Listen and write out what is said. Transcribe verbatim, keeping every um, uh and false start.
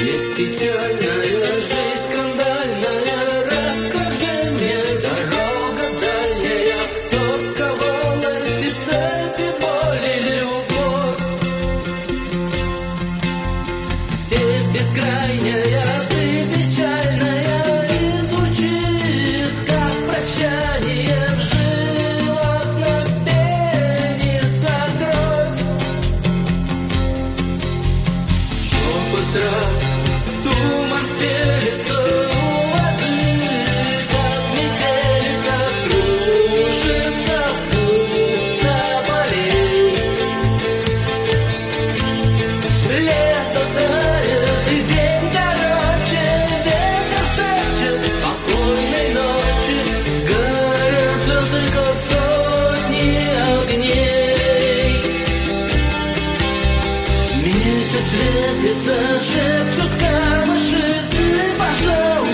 Есть печальная жизнь, скандальная. Расскажи мне, дорога дальняя, кто сковал эти цепи боли, любовь? Степь бескрайняя, ты печальная, и звучит, как прощание в жилах, вновь пенится кровь. Шепот трав, туман стелется у воды, как метелица кружится будто полей. Лето тает, и день короче, ветер шепчет спокойной ночи. Горят звезды, как сотни огней. Месяц светится, шепчут камыши, ты, пожалуйста,